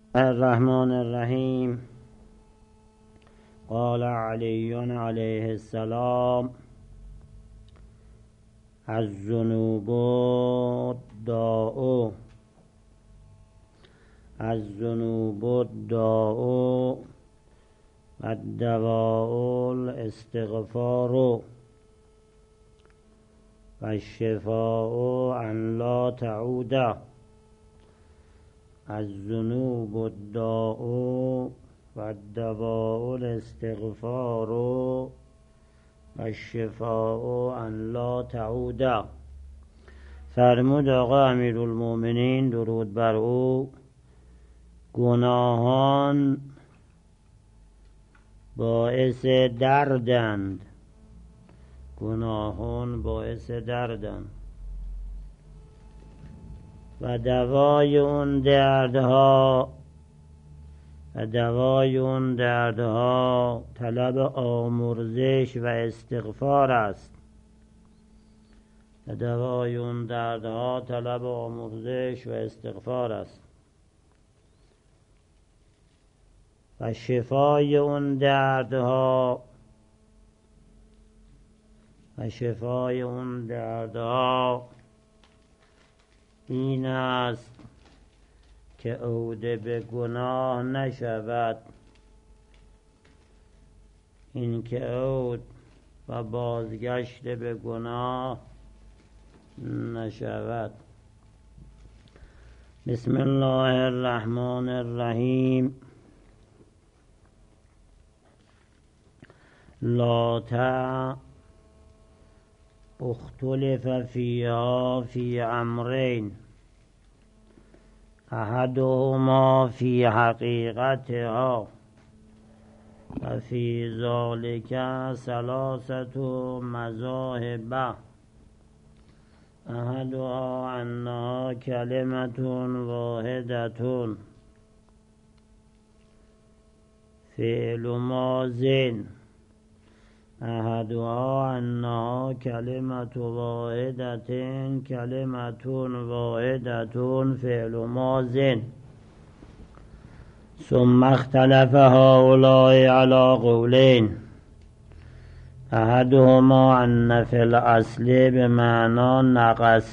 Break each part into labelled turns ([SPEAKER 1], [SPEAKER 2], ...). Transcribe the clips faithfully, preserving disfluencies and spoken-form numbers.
[SPEAKER 1] الرحمن الرحیم. قال علی علیه السلام: الذنوب داء الذنوب داء و الدواء الاستغفار و الشفاء ان لا تعود. الذنوب الداء و الدواء الاستغفار و الشفاء ان لا تعود. فرمود آقا امیرالمومنین درود بر او: گناهان باعث دردند گناهان باعث دردند و دوای اون دردها و دوای اون دردها طلب آمرزش و استغفار است و دوای اون دردها طلب آمرزش و استغفار است و شفای اون دردها و شفای اون دردها این است که عوده به گناه نشود، این که عود و بازگشت به گناه نشود. بسم الله الرحمن الرحیم. لا تا اختلف فيها في امرين احدهما في حقيقتها وفي ذلك ثلاثة مذاهب. احدها انها كلمة واحدة فعل ماض. احدها انها كلمة واحدة كلمة واحدة فعل ماض. ثم اختلف هؤلاء على قولين: احدهما ان في الاصل بمعنى نقص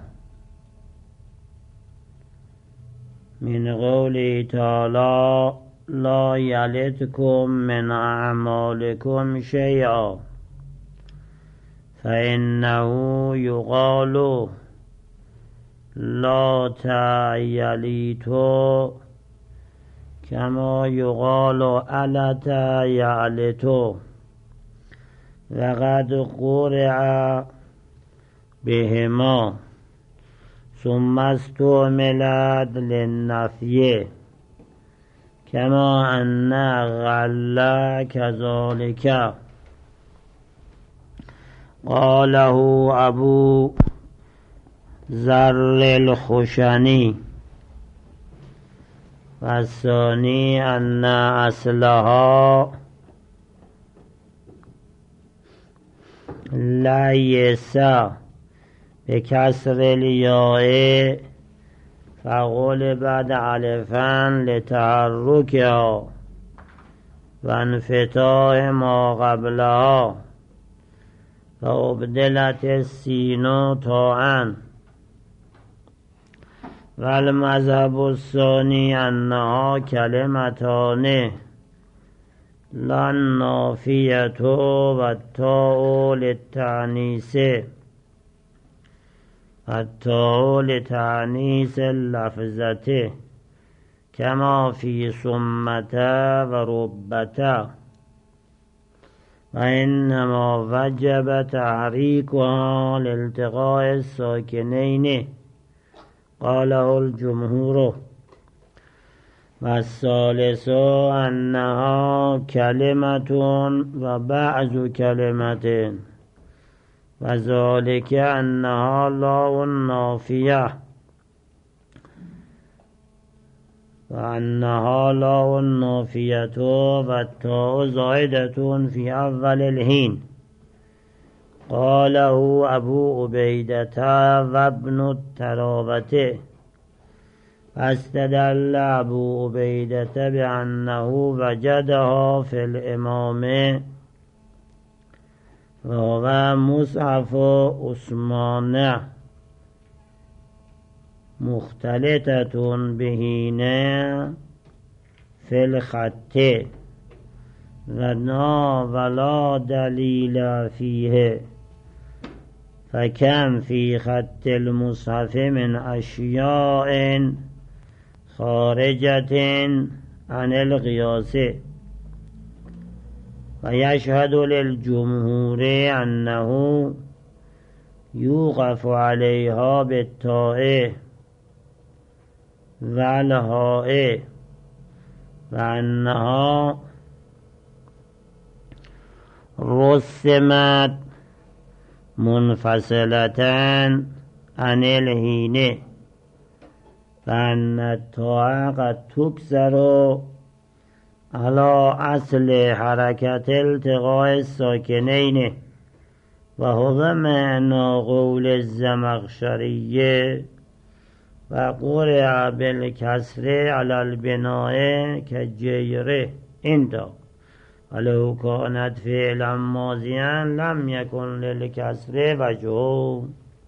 [SPEAKER 1] من قوله تعالى: لا يلدكم من اعمالكم شيئا، فانه يقال لا تيليت كما يقال ألت يعلت. وقد قرع بهما ثم استعملت للنفي كما أن غل كذلك. قاله أبو ذر الخشني. والثاني أن أصلها ليس بكسر الياء فغلبت الفا لتحركها وانفتاح ما قبلها فأبدلت السين تاء. والمذهب الثاني أنها كلمتان لا النافية والتاء للتأنيث التاء لتأنيث اللفظة كما في ثمة وربة، وإنما وجب تحريكها لالتقاء الساكنين قاله الجمهور. والثالث أنها كلمة وبعض كلمة، وذلك أنها لا نافية وأنها لا نافية والتاء زائدة في أول الحين. قاله أبو عبيدة وابن التراوة. فاستدل ابو عبیدة بأنه وجدها في الامامه و مصحف عثمان مختلطة بهینه فی الخط و نا ولا دلیل فیه فکم فی خط المصحف من اشیاء خارجة عن القیاس و یشهد للجمهور انه یوقف علیها بالطاء و الهاء و انها رسمت منفصلتاً عن الهینه و ان الطاء قد تکسر على اصل حرکت التقاء الساکنین و هو معنی قول الزمخشری و قرع بالکسر علی البناء کجیره انتا ولو کانت فعلا ماضیا لم یکن للکسر وجه.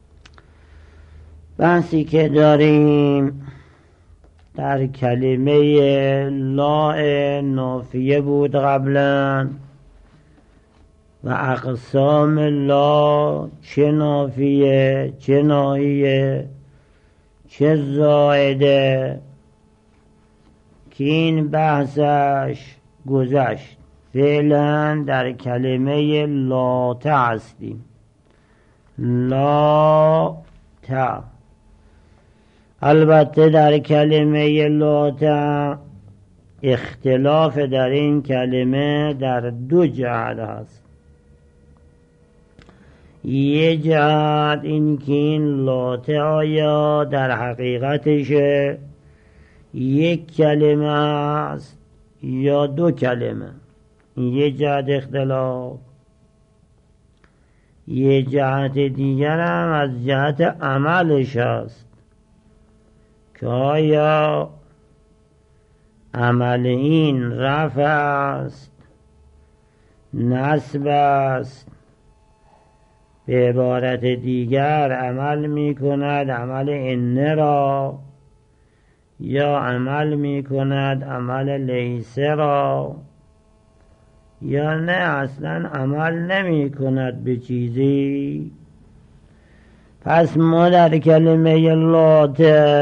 [SPEAKER 1] بحثی که داریم در کلمه لا نافیه بود قبلا و اقسام لا چه نافیه چه ناهیه چه زائده که این بحثش گذشت. فعلا در کلمه لا تا هستیم. لا تا البته در کلمه لا تا اختلاف در این کلمه در دو جهت هست. یه جهت این که این لا تا آیا در حقیقتش یک کلمه است یا دو کلمه، یه جهت اختلاف. یه جهت دیگر هم از جهت عملش است که آیا عمل این رفع است، نصب است، به عبارت دیگر عمل می کند عمل انه را یا عمل می کند عمل لیسه را یا نه اصلا عمل نمی کند به چیزی. پس ما در کلمه لات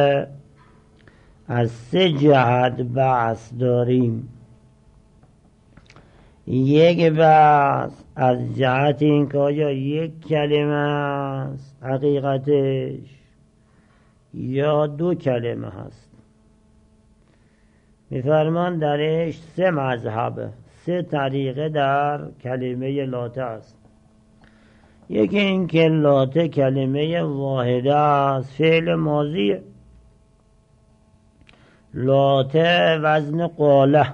[SPEAKER 1] از سه جهت بحث داریم. یک بحث از جهت این که آیا یک کلمه است حقیقتش یا دو کلمه هست. میفرمان درش سه مذهبه، سه طریقه در کلمه لاته است. یکی این که لاته کلمه واحده است، فعل ماضیه. لاته وزن قاله،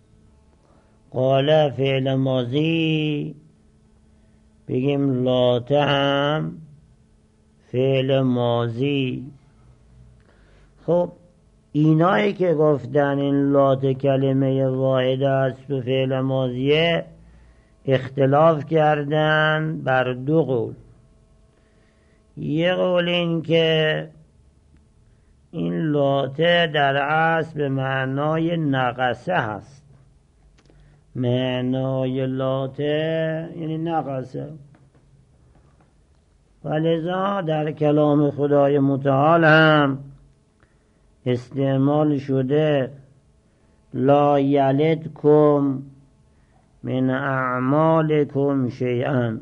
[SPEAKER 1] قاله فعل ماضی، بگیم لاته هم فعل ماضی. خب اینایی که گفتن این لاته کلمه واحده است و فعل ماضیه اختلاف کردن بر دو قول. یه قول این که این لاته در اصل به معنای نقصه هست. معنای لاته یعنی نقصه، ولذا در کلام خدای متعال هم استعمال شده لا یلدکم من اعمالکم شیئا،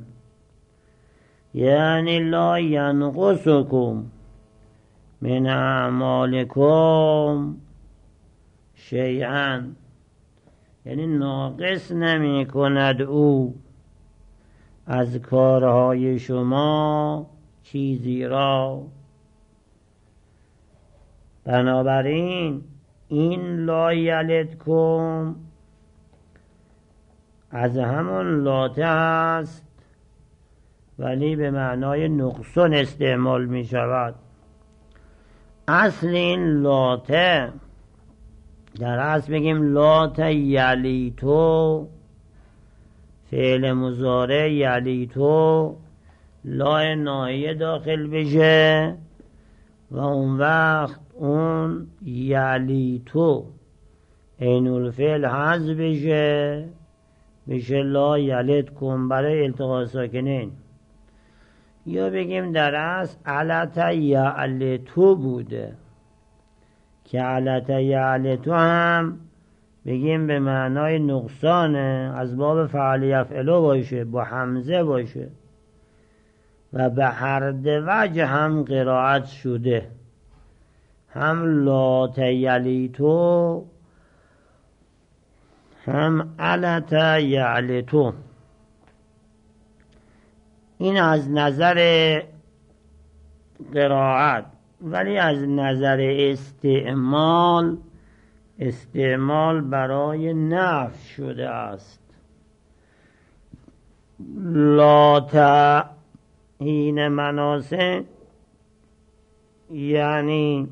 [SPEAKER 1] یعنی لا ینقصکم من اعمالکم شیئا، یعنی ناقص نمی کند او از کارهای شما چیزی را. بنابراین این لا یلدکم از همون لاته است ولی به معنای نقصان استعمال می شود. اصل این لاته در اصل بگیم لات یلیتو، فعل مضارع یلیتو لا ناهیه داخل بشه و اون وقت اون یلیتو عین الفعل حذف بشه، بشه لا یلد کن برای التقاء ساکنین. یا بگیم در اصل علت یعلتو بوده که علت یعلتو هم بگیم به معنای نقصانه، از باب فعل یفعلو باشه، با حمزه باشه و به هر دو وجه هم قرائت شده، هم لا یلیتو هم علت یعلتو. این از نظر قرائت، ولی از نظر استعمال استعمال برای نفی شده است. لا این مناسه یعنی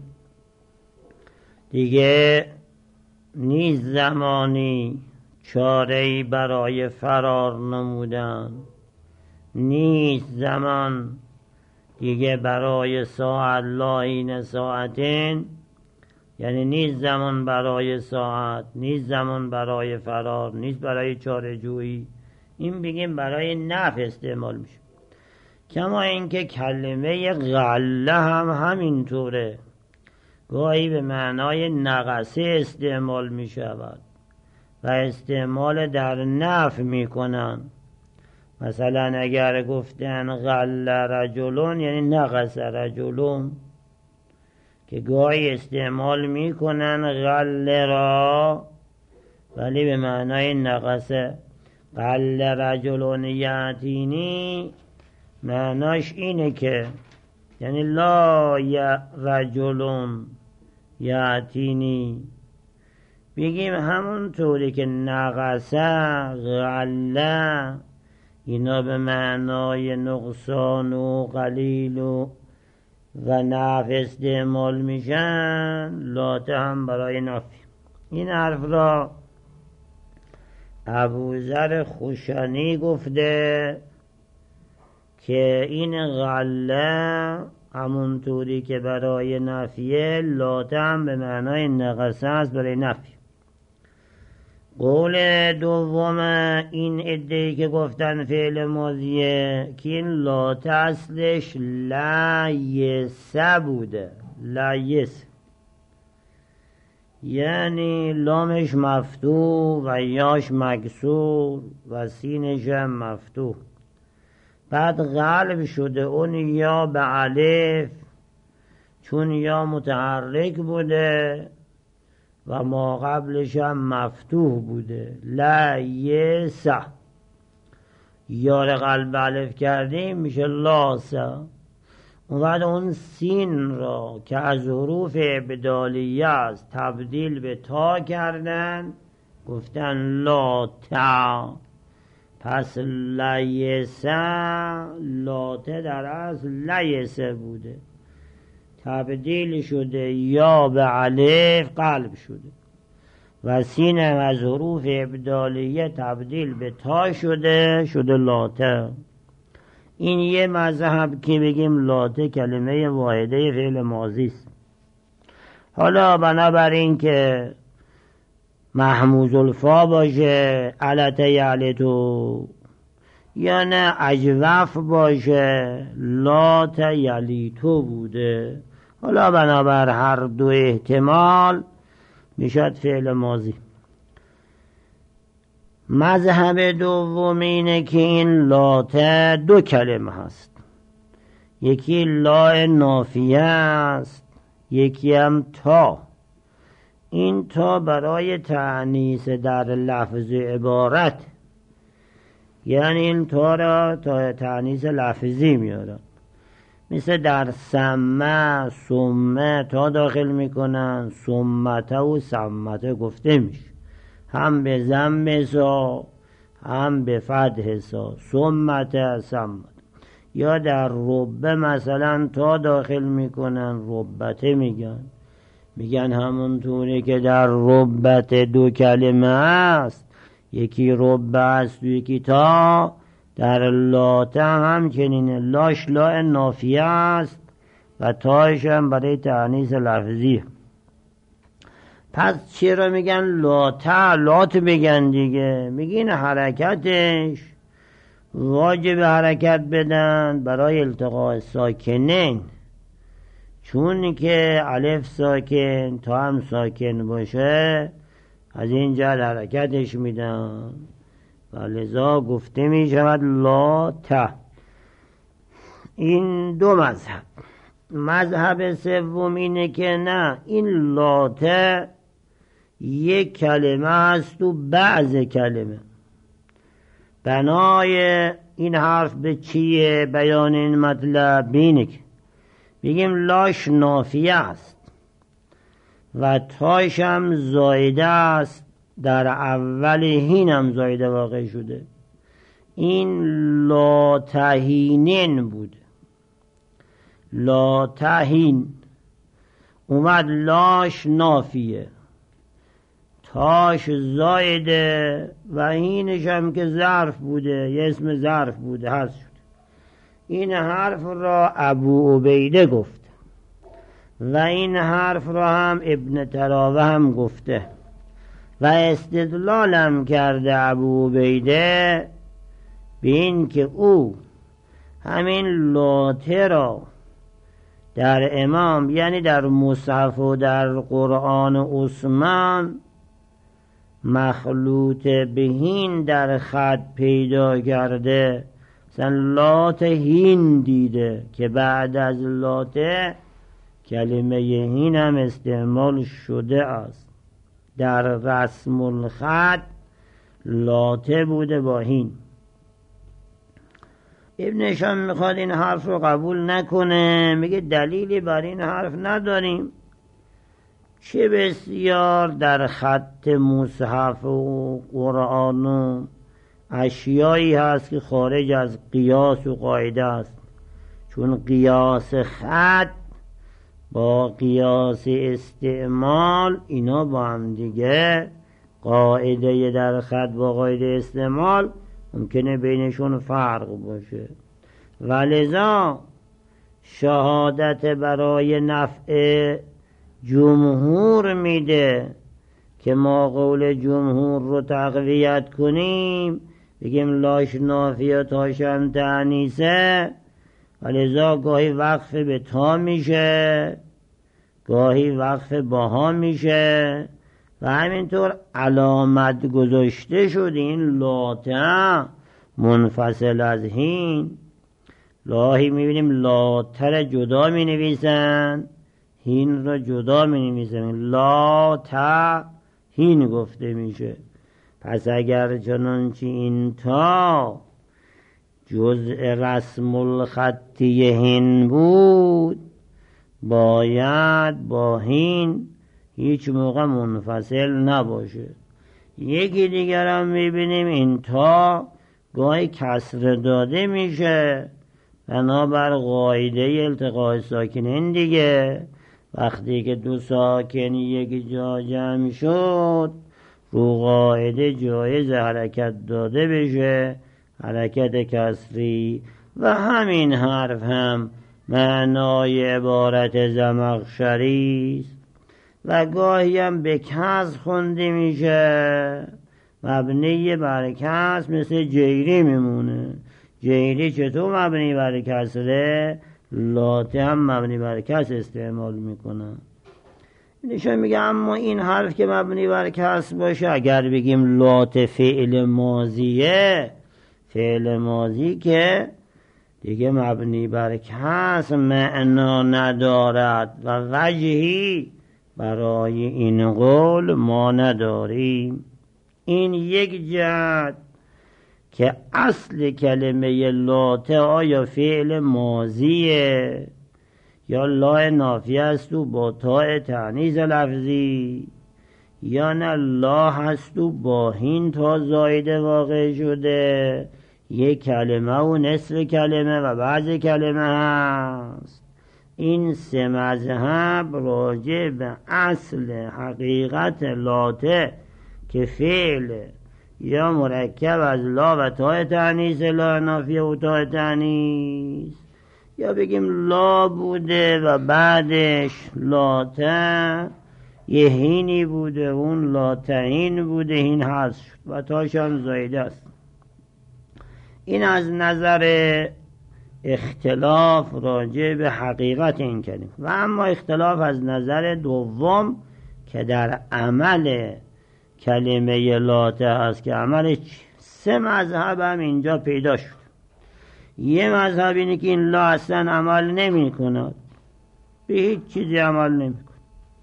[SPEAKER 1] دیگه نیست زمانی چاره‌ای برای فرار نمودن، نیست زمان دیگه برای ساعت لا این ساعتین، یعنی نیست زمان برای ساعت، نیست زمان برای فرار، نیست برای چاره جویی. این بگیم برای نفی استعمال میشه. کما اینکه کلمه غله هم همینطوره، گاهی به معنای نقصه استعمال می شود و استعمال در نفی می کنن. مثلا اگر گفتن غله رجلون یعنی نقص رجلون، که گاهی استعمال می کنن غله را ولی به معنای نقصه. غله رجلون یعتینی معناش اینه که یعنی لا یا رجلون یعتینی. بگیم همون طوری که نقصه غله اینا به معنای نقصان و قلیل و و نفی استعمال میشن، لاته هم برای نفی. این حرف را ابوذر خوشانی گفته که این غله همونطوری که برای نفیه، لاته هم به معنای نقصه است برای نفی. قول دوم این عده‌ای که گفتن فعل ماضیه که این لاته اصلش لیسه بوده، لیسه یعنی لامش مفتوح و یاش مکسور و سینش هم مفتوح، بعد قلب شده اون یا به الف، چون یا متحرک بوده و ما قبلش هم مفتوح بوده. لیسه یا را قلب الف کردیم میشه لاسه. اون بعد اون سین را که از حروف ابدالیه است تبدیل به تا کردن، گفتن لا تا. پس لیسه لاته در اصل لیسه بوده، تبدیل شده یا به الف قلب شده و سین از حروف ابدالیه تبدیل به تا شده شده لاته. این یه مذهب که بگیم لاته کلمه واحده فعل ماضی است. حالا بنابراین که محموز الفا باشه علت یعلتو، یا نه اجوف باشه لات یلیتو بوده، حالا بنابر هر دو احتمال میشد فعل ماضی. مذهب دوم اینه که این لاته دو کلمه هست، یکی لا نافیه است، یکی هم تا. این تا برای تأنیث در لفظ عبارت، یعنی این تا را تا تأنیث لفظی میارن، مثل در سمه سمه تا داخل میکنن، سمته و سمته گفته میشه، هم به ضم سا هم به فتح سا، سمته سمته. یا در ربه مثلا تا داخل میکنن ربته میگن میگن همونطوری که در ربت دو کلمه است، یکی ربه است و یکی تا، در لاته همچنین لاش لا نافیه است و تاش هم برای تأنیث لفظی. پس چرا میگن لاته؟ لات بگن دیگه، میگین حرکتش واجب حرکت بدن برای التقاء ساکنین، چون که الف ساکن تا هم ساکن باشه از این جهت حرکتش میدن و لذا گفته میشود لاته. این دو مذهب. مذهب سوم اینه که نه، این لاته یک کلمه است و بعض کلمه. بنای این حرف به چیه؟ بیان این مطلب بینه که بگیم لاش نافیه است و تاش هم زایده است، در اول هین هم زایده واقع شده، این لاتهینین بود. لاتهین اومد لاش نافیه، تاش زایده و هینش هم که ظرف بوده، یه اسم ظرف بوده هست شد. این حرف را ابو عبیده گفت و این حرف را هم ابن تراوه هم گفته و استدلالم کرده ابو عبیده به این که او همین لاته را در امام، یعنی در مصحف و در قرآن عثمان، مخلوط بهین در خط پیدا کرده، مثلا لات هین دیده که بعد از لاته کلمه هین هم استعمال شده است. در رسم الخط لاته بوده با هین. ابنشان میخواد این حرف رو قبول نکنه، میگه دلیلی بر این حرف نداریم، چه بسیار در خط مصحف و قرآن و اشیایی هست که خارج از قیاس و قاعده است، چون قیاس خط با قیاس استعمال اینا با هم دیگه، قاعده در خط با قاعده استعمال ممکنه بینشون فرق باشه و لذا شهادت برای نفع جمهور میده که ما قول جمهور رو تقویت کنیم، بگیم لاش نافیه تاشم تأنیثه و لذا گاهی وقف به تا میشه، گاهی وقف باها میشه و همینطور علامت گذاشته شد این لاته منفصل از هین. لاهی میبینیم لاته جدا می نویسن، هین را جدا می نویسن، لاته هین گفته میشه. پس اگر چنانچه این تا جزء رسم الخطی هین بود، باید با هین هیچ موقع منفصل نباشه. یکی دیگر هم میبینیم این تا گاهی کسر داده میشه بنابر قاعده التقاء ساکنین دیگه. وقتی که دو ساکن یک جا جمع شد، رو قاعده جایز حرکت داده بشه، حرکت کسری. و همین حرف هم معنای عبارت زمخشری است و گاهی هم به کسر خونده میشه، مبنی بر کسر، مثل جیری میمونه. جیری چطور مبنی بر کسره؟ لاته هم مبنی بر کسر استعمال میکنه. نشان میگه اما این حرف که مبنی بر کسر باشه، اگر بگیم لاته فعل ماضیه، فعل ماضی که دیگه مبنی بر کسر معنا ندارد و وجهی برای این قول ما نداریم. این یک جهت که اصل کلمه لاته آیا فعل ماضیه یا لا نافیه است و با تاء تأنیث لفظی، یا نه لا هست و با هین تا زایده واقع شده، یک کلمه و نصف کلمه و بعض کلمه هست. این سه مذهب راجع به اصل حقیقت لاته که فعل یا مرکب از لا و تای تانیث، لا نافیه و تای تانیث، یا بگیم لا بوده و بعدش لاته یه هینی بوده، اون لاتهین بوده، هین هست شد و تاش هم زایده است. این از نظر اختلاف راجع به حقیقت این کلمه. و اما اختلاف از نظر دوم که در عمل کلمه لاته هست که عملش سه مذهب هم اینجا پیدا شد. یه مذهب اینه که این لا اصلا عمل نمی کند، به هیچ چیزی عمل نمی کند،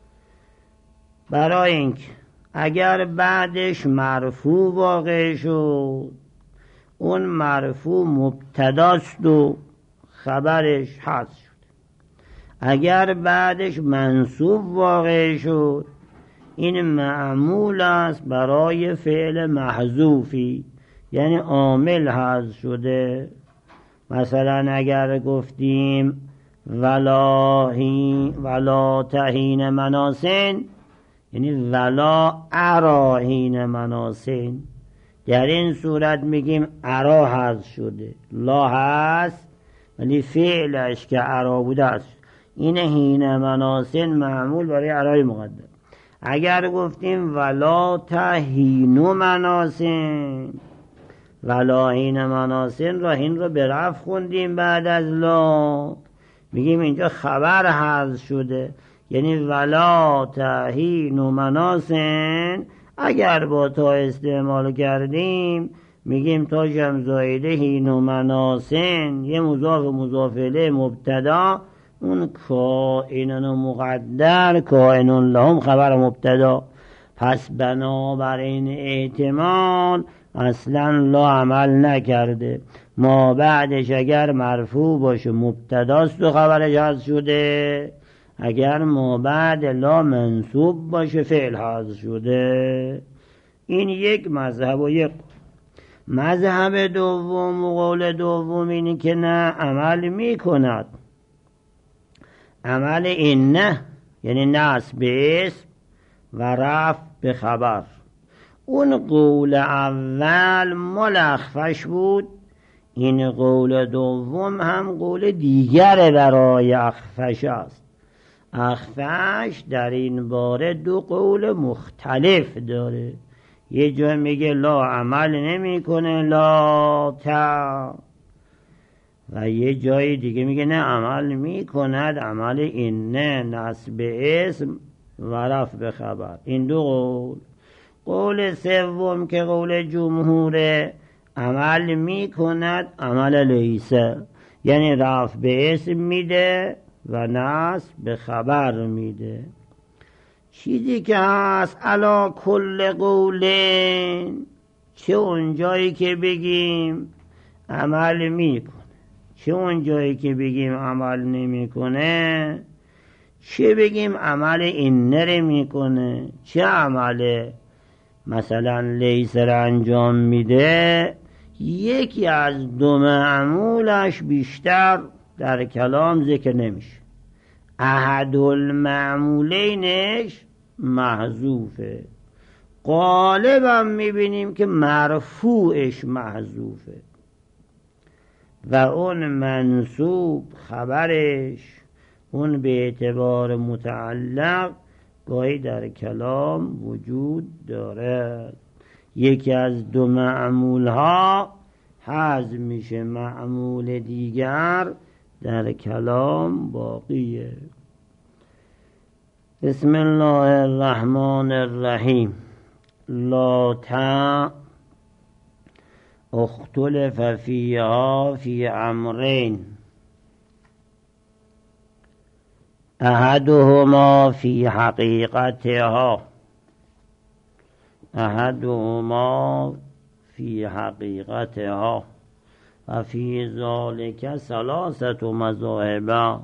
[SPEAKER 1] برای اینکه اگر بعدش مرفوع واقع شد اون مرفوع مبتداست و خبرش حذف شد. اگر بعدش منصوب واقع شد این معمول است برای فعل محذوفی، یعنی عامل حذف شده. مثلا اگر گفتیم ولا هی ولا تهین مناسن، یعنی ولا اراهین مناسن، در این صورت میگیم ارا حذف شده، لا هست ولی فعلش که ارا بوده است. این هین مناسن معمول برای ارای مقدم. اگر گفتیم ولا تهینو مناسن، ولا هین مناسن را هین را به رفع خوندیم بعد از لا، میگیم اینجا خبر حذف شده، یعنی ولا تهینو مناسن اگر با تا استعمال کردیم میگیم تا جمع زایده هینو مناسن، یه مضاف و مضاف الیه مبتدا، اون کائنن مقدر کائنن لهم خبر مبتدا. پس بنابراین احتمال اصلا لا عمل نکرده، ما بعدش اگر مرفوع باشه مبتداست و خبرش حذف شده، اگر ما بعد لا منصوب باشه فعل حذف شده. این یک مذهب. و یک مذهب دوم و قول دوم اینی که نه عمل میکند، عمل این نه یعنی نصب به اسم و رفع به خبر. اون قول اول ملخفش بود، این قول دوم هم قول دیگر برای اخفش است. اخفش در این باره دو قول مختلف داره، یه جای میگه لا عمل نمی کنه لا تا، و یه جای دیگه میگه نه عمل میکند، عمل این نه نصب اسم و رفع به خبر. این دو قول. قول سوم که قول جمهور عمل میکند عمل لیسه، یعنی رفع به اسم میده و نصب به خبر میده. چیزی که هست علا کل قولین، چه اون جایی که بگیم عمل میکنه، چه اون جایی که بگیم عمل نمیکنه، چه بگیم عمل این نره میکنه، چه عمل مثلا لیس را انجام میده، یکی از دو معمولش بیشتر در کلام ذکر نمیشه. احد المعمولینش محذوفه، غالبا میبینیم که مرفوعش محذوفه و اون منصوب خبرش اون به اعتبار متعلق گاهی در کلام وجود دارد. یکی از دو معمول ها حذف میشه، معمول دیگر در کلام باقیه. بسم الله الرحمن الرحیم. لا تا اختلف فیها فی امرین، احدهما فی حقیقتها احدهما فی حقیقتها و فی ذالک ثلاثة مذاهب.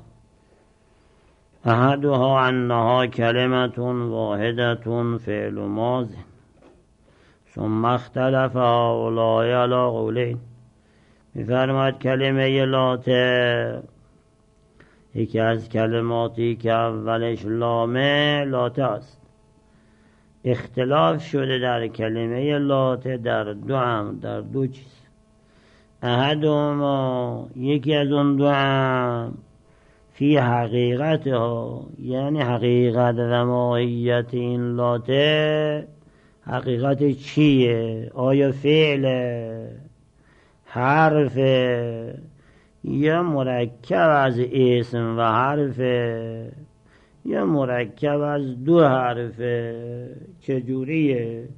[SPEAKER 1] احدها انها کلمة واحدة فعل ماض، ثم اختلف هؤلاء على قولین. می‌فرماید کلمه لاته یکی از کلماتی که اولش لامه لاته است. اختلاف شده در کلمه لاته در دو امر، در دو چیز. احدهما یکی از اون دو امر فی حقیقت ها، یعنی حقیقت و ماهیت این لاته حقیقت چیه؟ آیا فعل، حرف، یا مرکب از اسم و حرف، یا مرکب از دو حرف؟ چجوریه؟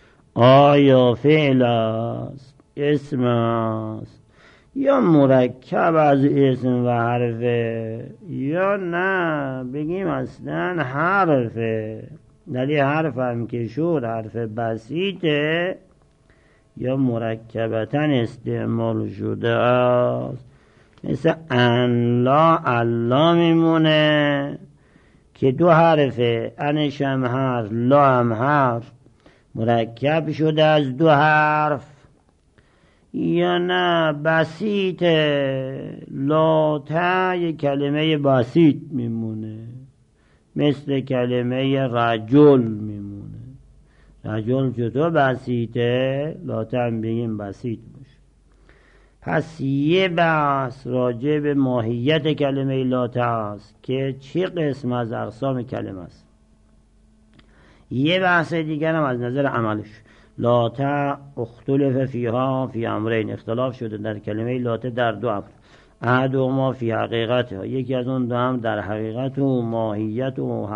[SPEAKER 1] آیا فعل است، اسم است، یا مرکب از اسم و حرفه، یا نه بگیم اصلا حرفه. در یه حرف هم که شد حرف بسیطه یا مرکبتا استعمال شده است، مثل انلا الا میمونه که دو حرفه، انش هم حرف، لا هم حرف، مرکب شده از دو حرف. یا نه بسیطه، لاته یک کلمه بسیط میمونه، مثل کلمه رجل میمونه. رجل چطور بسیطه؟ لاته هم بگیم بسیط باشه. پس یه بحث راجع به ماهیت کلمه لاته است که چه قسم از اقسام کلمه است. یه بحث دیگر هم از نظر عملش. لاته اختلف فیها فی امرین، اختلاف شده در کلمه لاته در دو امر. احدهما فی حقیقتها، یکی از اون دو هم در حقیقت و ماهیت و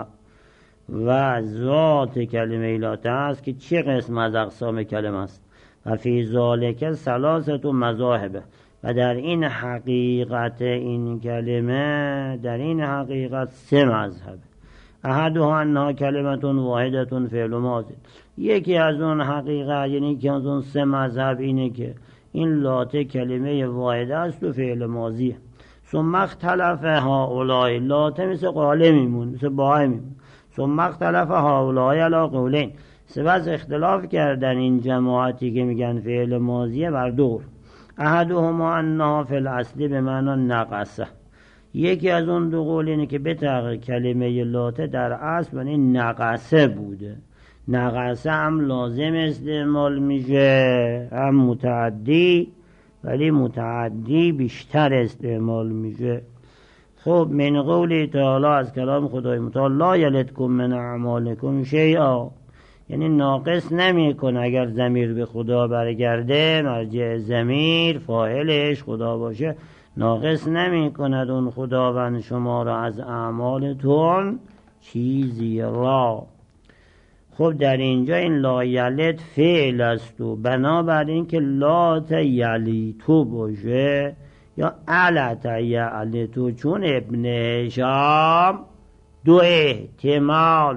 [SPEAKER 1] و ذات کلمه لاته است که چه قسم از اقسام کلمه است. و فی ذالک ثلاثه مذاهب، و در این حقیقت این کلمه، در این حقیقت سه مذهب. احدها انها کلمه واحده فعل ماضی، یکی از اون حقیقت یعنی که از اون سه مذهب اینه که این لاته کلمه واحده است و فعل ماضیه. ثم اختلف هؤلاء، لاته مثل قاله میمون، مثل باه میمون. ثم اختلف هؤلاء علی قولین، سپس اختلاف کردن این جماعتی که میگن فعل ماضیه بر دور. احدهما انها فی الاصل به معنی نقصه، یکی از اون دو قول اینه که به تحقیق کلمه لاته در اصل یعنی نقصه بوده. نقصه هم لازم استعمال میشه هم متعدی، ولی متعدی بیشتر استعمال میشه. خب من قول تعالی، از کلام خدای متعال، لا یلدکم من اعمالکم شیئا، یعنی ناقص نمی کنه. اگر ضمیر به خدا برگرده، مرجع ضمیر فاعلش خدا باشه، ناقص نمی کند اون خداوند شما را از اعمالتون چیزی را. خب در اینجا این لا یلد فعل است و بنابراین که لا یلیتو باشه یا علت یلیتو، چون ابن هشام دو احتمال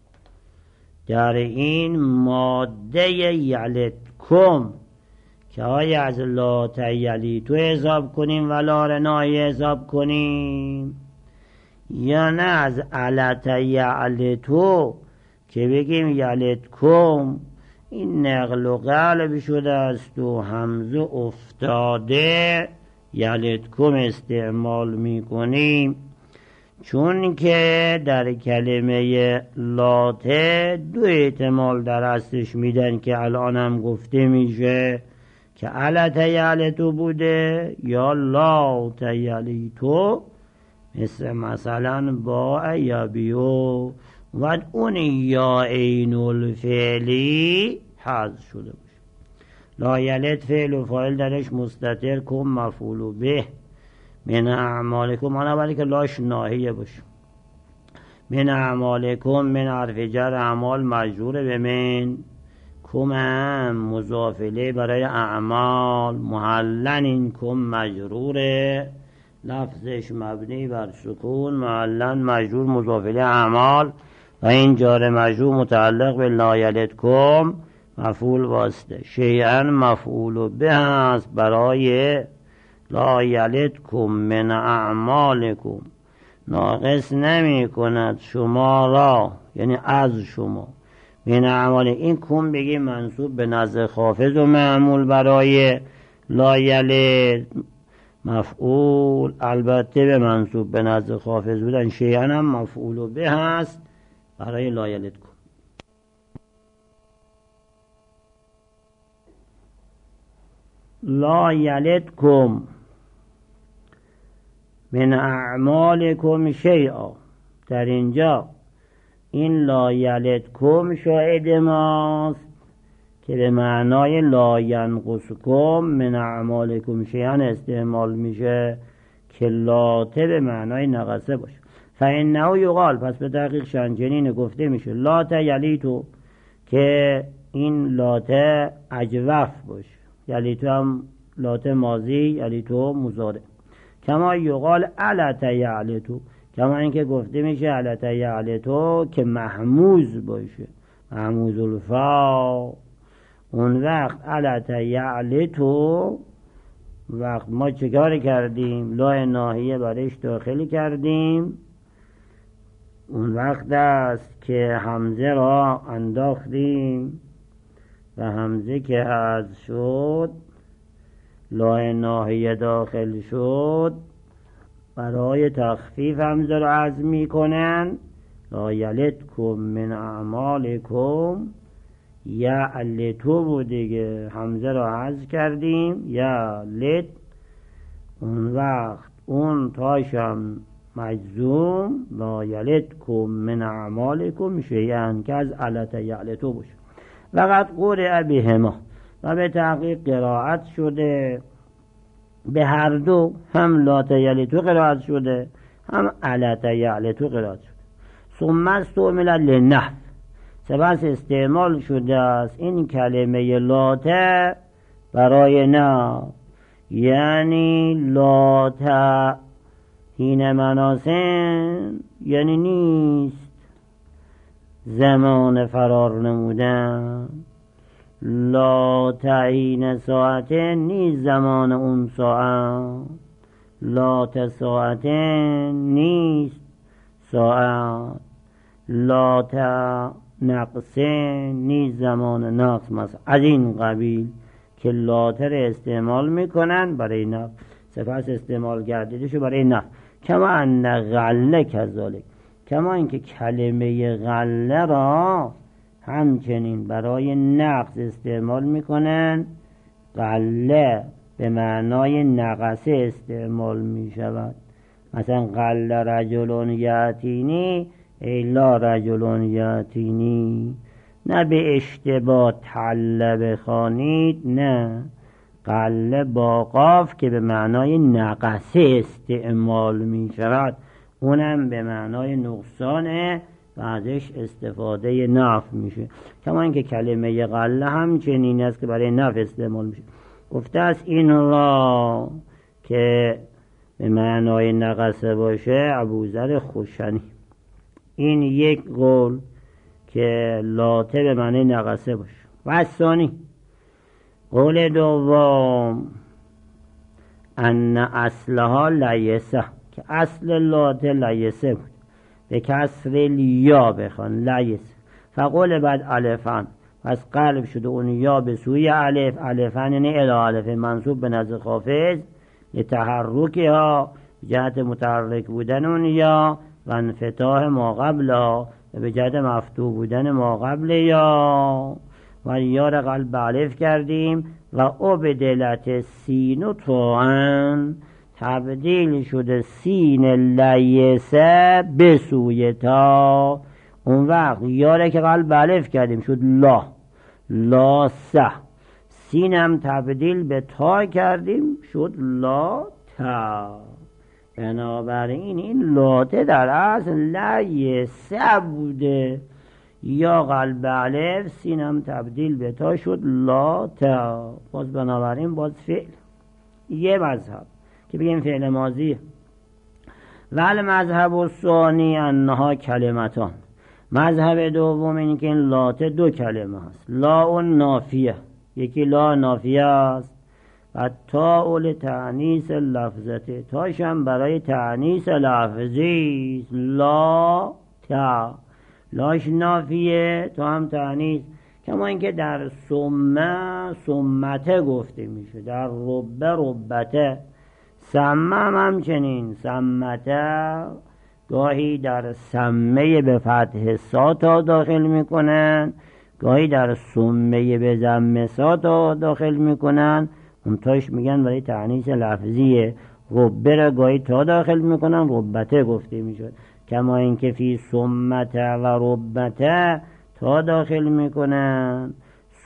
[SPEAKER 1] در این ماده یلدکم که آیا از لا یلیتو حساب کنیم و لا رنای حساب کنیم، یا نه از علت یلیتو که بگیم یلدکم. این نقل و قلب شده است و همزه افتاده یلدکم استعمال می کنیم، چون که در کلمه لاته دو احتمال در اصلش میدن که الان هم گفته میشه که علت یلتو بوده یا لات یلیتو، مثل مثلا با یبیو و اون یا عین الفعلی حذف شده باشه. لا یلد فعل و فاعل درش مستتر، کم مفعول به. من اعمالکم، مانا ولی که لاش ناهیه باشه. من اعمالکم، من حرف جر اعمال مجرور به من، کم هم مضافله برای اعمال، محلن این کم مجروره، لفظش مبنی بر سکون، محلن مجرور مضافله اعمال، و این جار مجرور متعلق به لا یلدکم مفعول واسطه. شیئا مفعول به است برای لا یلدکم من اعمالکم، ناقص نمی کند شما را، یعنی از شما. من اعمال، این کم بگی منصوب به نزد خافض و معمول برای لا یلد مفعول البته به منصوب به نزد خافض بودن، شیئا هم مفعول به هست برای لا یلد کم. لا یلد کم من اعمالکم شیئا، در اینجا این لا یلد کم شاهد ماست که به معنای لا ینقصکم من اعمالکم شیئا استعمال میشه که لاته به معنای نقصه باشه. فانه یقال، پس به تحقیق شنجنین گفته میشه لات یلیتو، که این لاته اجوف باشه. یلیتو هم لاته ماضی، یلیتو مضارع. کما یقال علت یعلتو، کما اینکه گفته میشه علت یعلتو که محموز باشه، محموز الفا. اون وقت علت یعلتو وقت ما چکار کردیم؟ لا ناهیه برایش داخل کردیم. اون وقت است که همزه را انداختیم و همزه که حذف شد لا ناهیه داخل شد، برای تخفیف همزه را حذف میکنن. لا یلدکم من اعمالکم یعلتو بود دیگه، همزه را حذف کردیم یعلت. اون وقت اون تاشم مجزوم لا یلدکم من اعمالکم شیئا که از علت یعلتو باشه. وقت قرئ بهما، و به تحقیق قرائت شده به هر دو، هم لات یلتو قرائت شده هم علت یعلتو قرائت شده. ثم استعمل للنحو، سپس استعمال شده است این کلمه لاته برای نه، یعنی لاته هین مناسن، یعنی نیست زمان فرار نمودن. لا تعین ساعته نیست زمان اون ساعت، لا تساعته نیست ساعت، لا تنقصه نیست زمان نقص. مثلا از این قبیل که لاتر استعمال میکنن برای نقص، سپس استعمال گردیدشو برای نقص. کما ان غله کذالک، کما اینکه کلمه غله را همچنین برای نقص استعمال میکنن. غله به معنای نقصه استعمال میشود. مثلا غله رجلون یاتینی ای لا رجلون یاتینی، نه به اشتباه تله بخوانید، نه غله با قاف که به معنای نقصه استعمال میشود، اونم به معنای نقصانه و ازش استفاده نفع میشه. کما اینکه کلمه غله همچنین است که برای نفع استعمال میشه. گفته است این را که به معنای نقصه باشه ابوذر خوشنی، این یک قول که لاته به معنی نقصه باشه. و ثانی قول دوم ان اصلها لیسه، که اصل لاته لیسه بود، به کسر لیا بخوان لیسه. فقول بعد الفن، پس قلب شده اون یا به سوی الف، الفن یعنی الی الف منصوب به نزد خافض لتحرکی ها، جهت متحرک بودن اون یا، و انفتاح ما قبلا، به جهت مفتوح بودن ما قبل یا. و یا را قلب الف کردیم و عبدلت سین و توان، تبدیل شده سین لیسه به سوی تا. اون وقت یا را که قلب الف کردیم شد لا، لا سه. سین هم تبدیل به تا کردیم شد لا تا. بنابراین این لاته در اصل لیسه بوده، یا قلب الف، سین هم تبدیل به تا شد لا تا. باز بنابراین باز فعل یه مذهب که بگیم فعل ماضی. ول مذهب الثانی انها کلمتان، مذهب دوم این که این لاته دو کلمه هست. لا اون نافیه، یکی لا نافیه است و تا اول تعنیس لفظته، تاشم برای تعنیس لفظی است. لا تا، لاش نافیه تا هم تعنیس، کما اینکه در سمه سمته گفته میشه، در ربه ربته، سمه هم همچنین سمته گاهی در سمه به فتح ساتا داخل میکنن، گاهی در سمه به ضم ساتا داخل میکنن. اون تاش میگن برای تعنیس لفظیه. ربه را گاهی تا داخل میکنن، ربته گفته میشد. کما اینکه فی سمته و ربته تا داخل میکنن،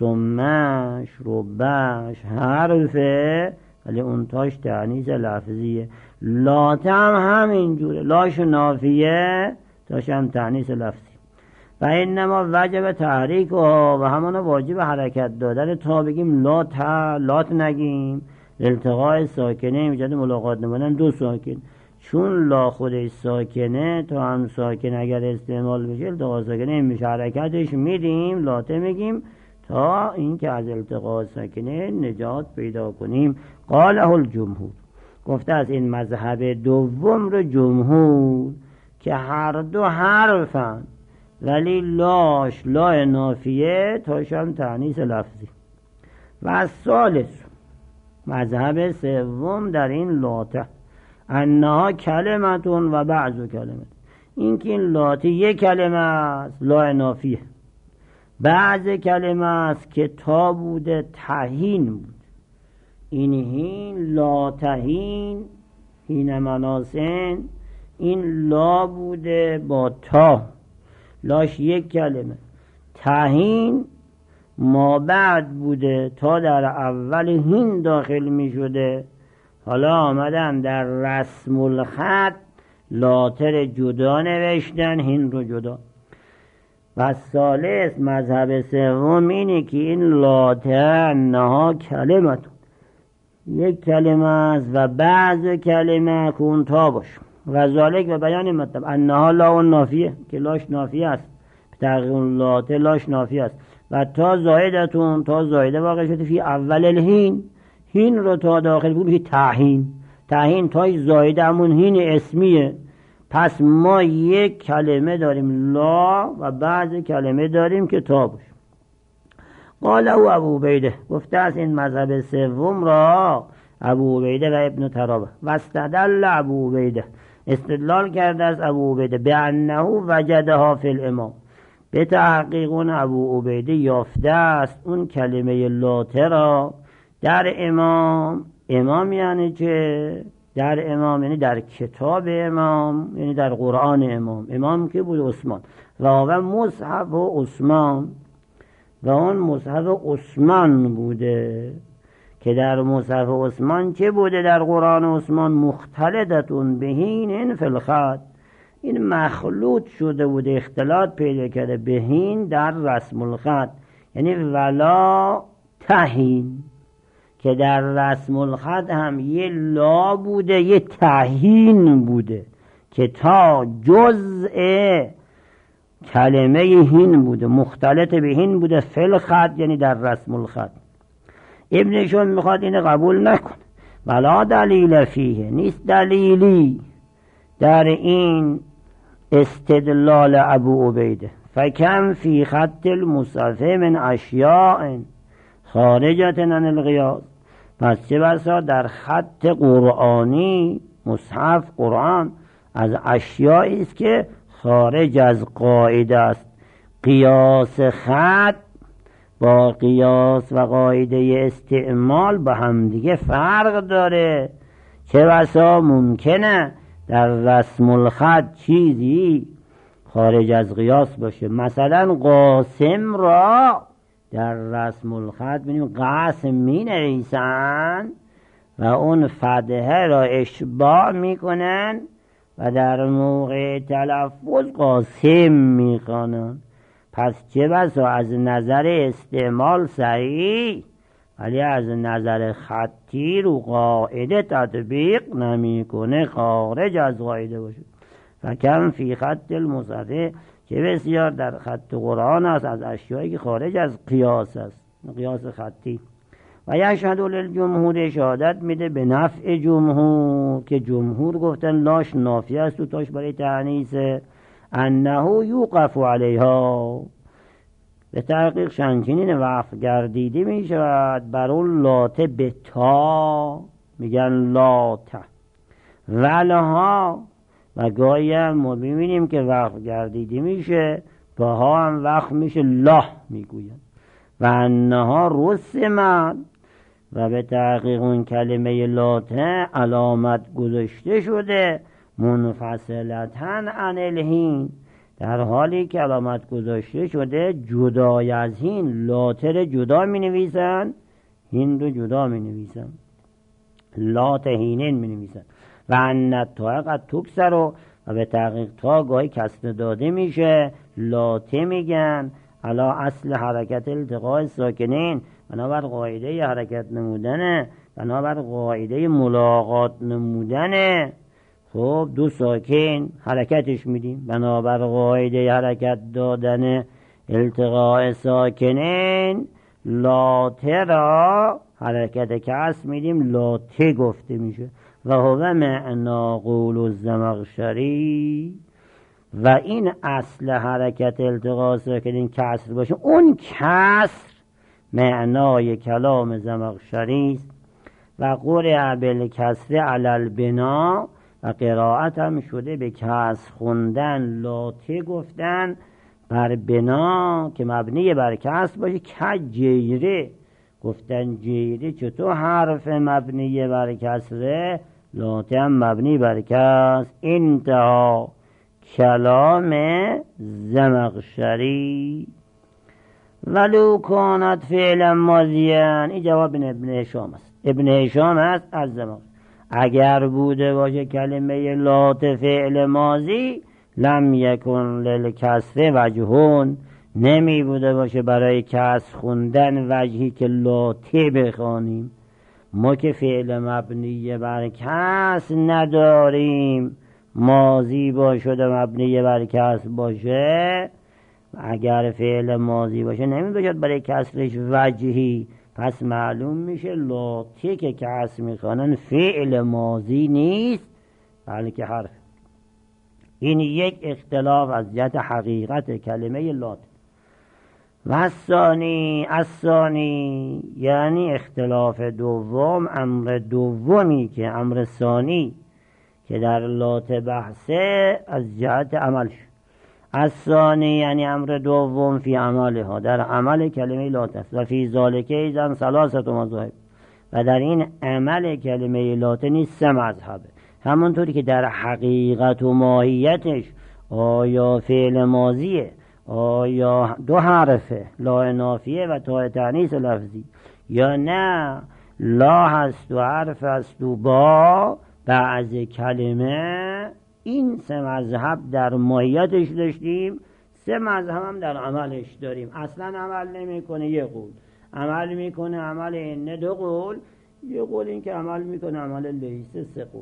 [SPEAKER 1] سمش ربش حرفه ولی اون تاش تعنیس لفظیه. لاته هم همینجوره، لاش نافیه تاش هم تعنیس لفظی. و اینما وجب تحریک و همون واجب حرکت دادن تا بگیم لات لات نگیم. التقاء ساکنه ایجاد ملاقات نمودن دو ساکن، چون لا خودش ساکنه تا هم ساکن اگر استعمال بشه التقاء ساکنه این میشه، حرکتش میدیم لاته میگیم تا این که از التقاء ساکنه نجات پیدا کنیم. قاله الجمهور، گفته از این مذهب دوم رو جمهور که هر دو حرفن ولی لاش لا نافیه تاشم تعنیس لفظی. و ثالث مذهب سوم در این لاته انها کلمتون و بعض کلمت، این که این لاته یک کلمه است لا نافیه، بعض کلمه است که تا بوده تهین بود. این هین لا تهین هین مناسن، این لا بوده با تا، لاش یک کلمه. تهین ما بعد بوده تا در اول هین داخل می شده. حالا آمدن در رسم الخط لاتر جدا نوشتن، هین رو جدا. و ثالث مذهب سوم اینه که این لاتر انها کلمتون یک کلمه است و بعض کلمه کن تا باش. و ذالک و بیان مطلب انها لا نافیه که لاش نافیه است، تحقیق لاتر لاش نافیه است. و تا زایدتون تا زایده واقع شده فی اول الهین، هین رو تا داخل بود میشه تهین. تهین تای زایده همون هین اسمیه. پس ما یک کلمه داریم لا و بعض کلمه داریم که تا باش. قال او ابو عبیده، گفته از این مذهب سوم را ابو عبیده و ابن ترابه. و استدل ابو عبیده، استدلال کرده از ابو عبیده به انه وجدها فی الامام، به تحقیقون ابو عبیده یافته است اون کلمه لاته را در امام. امام یعنی چه؟ در امام یعنی در کتاب امام، یعنی در قرآن امام. امام که بود؟ عثمان. و و مصحف عثمان، و اون مصحف عثمان بوده که در مصحف عثمان چه بوده؟ در قرآن عثمان مختلطتون بهین فی الخط، این مخلوط شده بوده، اختلاط پیدا کرده بهین در رسم الخط، یعنی ولا تهین که در رسم الخط هم یه لا بوده یه تهین بوده که تا جزء کلمه هین بوده، مختلط به هین بوده فی الخط یعنی در رسم الخط. ابنشون میخواد اینه قبول نکن. ولا دلیل فیه، نیست دلیلی در این استدلال ابو عبیده. فکم فی خط المصحف من اشیاء خارجت عن القیاس، پس چه بسا در خط قرآنی مصحف قرآن از اشیاء است که خارج از قاعده است. قیاس خط با قیاس و قاعده استعمال با هم دیگه فرق داره. چه بسا ممکنه در رسم الخط چیزی خارج از قیاس باشه. مثلا قاسم را در رسم الخط ببینیم قاسم می نویسن و اون فتحه را اشباع میکنن و در موقع تلفظ قاسم میخوانن. پس چه بسا از نظر استعمال صحیح ولی از نظر خطی رو قاعده تطبیق نمیکنه، خارج از قاعده باشه. فکم فی خط المصحف، که بسیار در خط قرآن است از اشیایی که خارج از قیاس است، قیاس خطی. و یشهد للجمهور، شهادت میده به نفع جمهور که جمهور گفتن لاش نافیه است و تاش برای تعنیس، انه یوقف علیها، به تحقیق چنین وقف گردیده می شود بر اون لاته به تا میگن لاته ولها و گاهی هم ما ببینیم که وقف گردیده میشه با ها هم وقف میشه لا میگوین و انها رسمت و به تحقیق اون کلمه لاته علامت گذاشته شده منفصلتن عن الهین در حالی که علامت گذاشته شده جدای از هین لاتر جدا می نویسن هین رو جدا می نویسن لات هینین می نویسن و انت تا قد تکسر رو و به تحقیق تا گاهی کسر داده میشه لاته میگن علا اصل حرکت التقاء ساکنین بنابر قاعده حرکت نمودنه بنابر قاعده ملاقات نمودنه خب دو ساکن حرکتش میدیم بنابر قاعده حرکت دادن التقاء ساکنین لاته را حرکت کسر میدیم لاته گفته میشه و هو معنا قول الزمخشری و این اصل حرکت التقاء ساکنین کسر باشه اون کسر معنای کلام زمخشری است و قرئ بالکسر علی البنا و قرائت هم شده به کسر خوندن لاته گفتن بر بنا که مبنی بر کسر باشه که جیره گفتن جیره چطور حرف مبنی بر کسره لاته هم مبنی بر کسر انتها کلام زمخشری ولو کانت فعلا ماضیان این جواب ابن هشام است ابن هشام است از زمخشری اگر بوده باشه کلمه لات فعل ماضی لم یکن للکسر وجهون نمی بوده باشه برای کسر خوندن وجهی که لاته بخوانیم ما که فعل مبنی بر کسر نداریم ماضی باشه و مبنی بر کسر باشه اگر فعل ماضی باشه نمی باشد برای کسرش وجهی پس معلوم میشه لاته که کسر میخوانن فعل ماضی نیست بلکه حرف این یک اختلاف از جهت حقیقت کلمه لات و الثانی الثانی یعنی اختلاف دوم امر دومی که امر ثانی که در لات بحثه از جهت عملش الثانی یعنی امر دوم فی عملها در عمل کلمه لات است و فی ذالک ایضا ثلاثه مذاهب و در این عمل کلمه لات نیست سه مذهبه همونطوری که در حقیقت و ماهیتش آیا فعل ماضیه آیا دو حرفه لا نافیه و تا تانیث لفظی یا نه لا هست و حرف هست و با بعض کلمه این سه مذهب در ماهیتش داشتیم سه مذهب هم در عملش داریم اصلا عمل نمیکنه یه قول عمل میکنه عمل اینه دو قول یه قول این که عمل میکنه عمل لیسه سه قول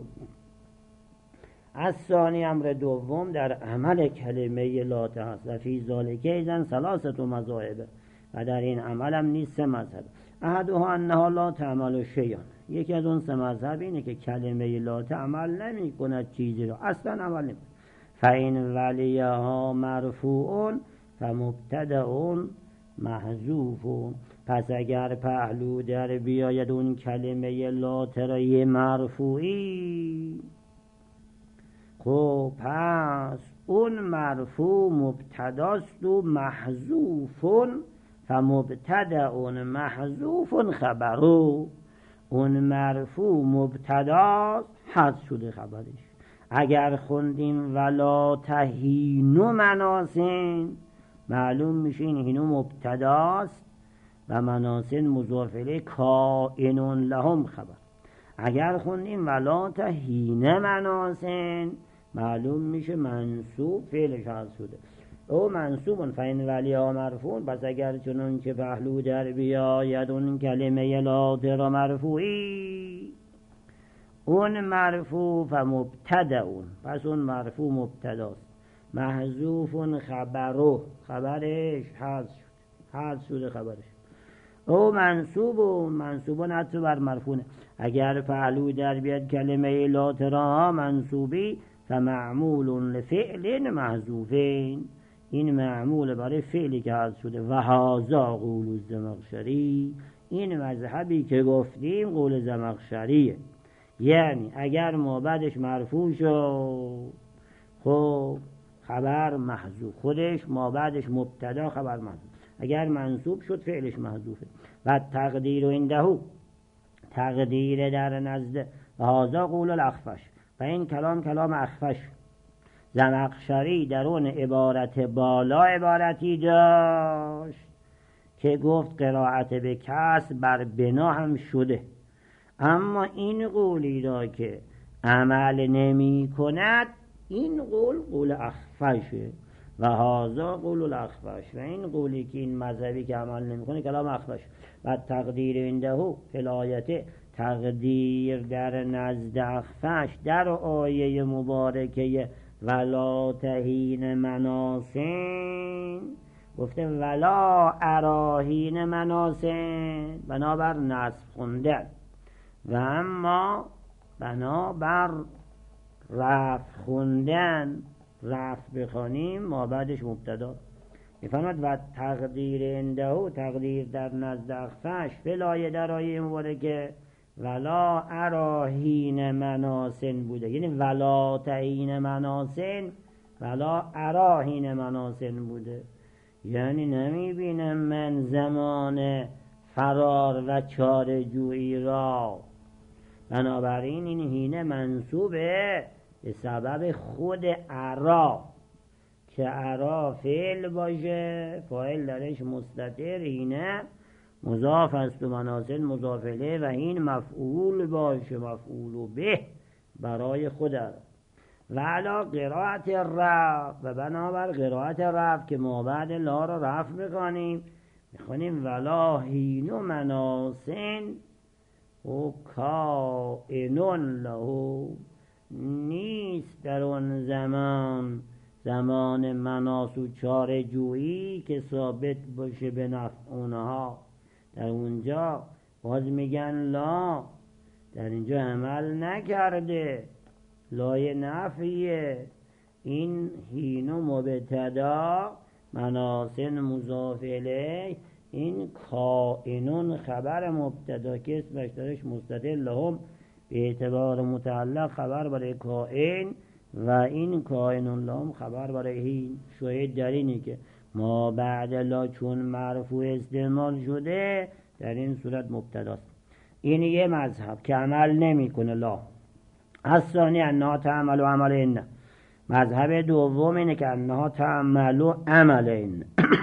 [SPEAKER 1] از ثانی امر دوم در عمل کلمه لات هست و فی ذالک ایضا ثلاثه مذاهب و در این عمل هم نیست سه مذهب احدها انها لا تعمل شیئا یکی از اون سه مذهب اینه که کلمه لات عمل نمی کند چیزی رو اصلا عمل نمی کند فین ولیها مرفوعون فمبتدعون محذوفون پس اگر پهلو در بیاید اون کلمه لات را یه مرفوعی خب پس اون مرفوع مبتداست و محذوفون فمبتدعون محذوفون خبرو اون مرفوع مبتداست حذف شده خبرش اگر خوندیم ولا تهینو مناسن معلوم میشه این هینو مبتداست و مناسن مضاف الیه کائنون لهم خبر اگر خوندیم ولا تهین مناسن معلوم میشه منصوب فعلش حذف شده او منصوبون فین ولی ها مرفوع پس اگر چنون که پهلو در بیاید اون کلمه لات را مرفوعی اون مرفوع فمبتدعون پس اون مرفوع مبتداست محذوفون خبرو خبرش حذف شد حذف شده خبرش او منصوبون منصوبون حتی بر مرفوعه اگر پهلو در بیاد کلمه لات را منصوبی فمعمول لفعل محذوفین این معمول برای فعلی که حذف شده. و هذا قول زمخشری، این مذهبی که گفتیم قول زمخشریه. یعنی اگر ما بعدش مرفوع شد خب خبر محذوف، خودش ما بعدش مبتدا خبر محذوف. اگر منصوب شد فعلش محذوفه. و تقدیر و اندهو، تقدیر در نزد و هذا قول الاخفش، و این کلام کلام اخفش. زمخشری در اون عبارت بالا عبارتی داشت که گفت قرائت به کسر بر بنا هم شده، اما این قولی را که عمل نمی کند این قول قول اخفشه. و هذا قول الاخفش، و این قولی که این مذهبی که عمل نمی کنه کلام اخفش. و تقدیر اندهو الایته، تقدیر در نزد اخفش در آیه مبارکه ولا تهین مناسن، گفته ولا اراهین مناسن بنابر نصب خوندن، و اما بنابر رفع خوندن رفع بخوانیم ما بعدش مبتدا. میفهمد و تقدیر اندهو، تقدیر در نزد اخفش فلایه در آیه مبارکه ولا اراهین مناسن بوده، یعنی ولا تهین مناسن ولا اراهین مناسن بوده، یعنی نمی بینم من زمان فرار و چاره جویی را. بنابراین این هینه منصوبه به سبب خود ارا، که ارا فعل باشه فاعل درش مستتر، هینه مضاف است و مناسن مضاف الیه، و این مفعول باشه مفعول به برای خود ارا. و علا قرائت رفع، و بنابر قرائت رفع که ما بعد لا را رفع بکنیم میخونیم ولا هین و مناسن و کائنون له، نیست در اون زمان زمان مناس و چاره جویی که ثابت باشه به نفع اونها. در اونجا باز میگن لا در اینجا عمل نکرده، لای نفیه. این هینو مبتدا مناسن مضاف الیه، این کائنون خبر مبتدا که اسمش درش مستتر لهم به اعتبار متعلق خبر برای کائن، و این کائنون لهم خبر برای هین. شاید در اینی که ما بعد لا چون مرفوع استعمال شده در این صورت مبتداست. این یه مذهب که عمل نمی کنه لا. از ثانی انها تعمل و عمل این. مذهب دوم اینه که انها تعمل و عمل این.